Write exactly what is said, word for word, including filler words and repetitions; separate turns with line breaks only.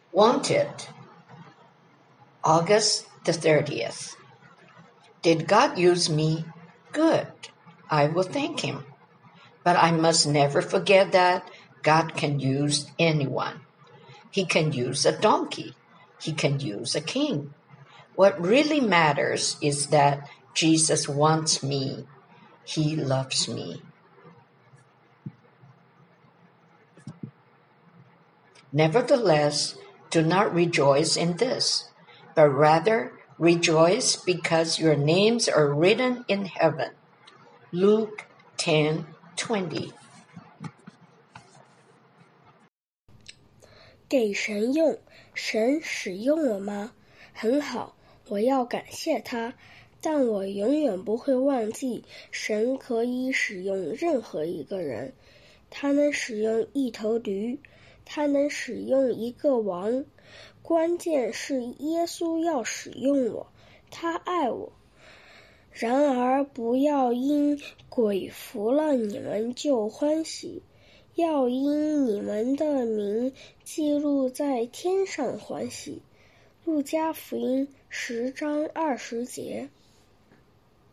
Wanted, August the thirtieth. Did God use me? Good. I will thank him. But I must never forget that God can use anyone. He can use a donkey. He can use a king. What really matters is that Jesus wants me. He loves me. Nevertheless, do not rejoice in this, but rather rejoice because your names are written in heaven. Luke ten twenty.
给神用，神使用我吗？很好，我要感谢他，但我永远不会忘记，神可以使用任何一个人。他能使用一头驴，他能使用一个王，关键是耶稣要使用我，他爱我。然而不要因鬼服了你们就欢喜，要因你们的名记录在天上欢喜。路加福音十章二十节。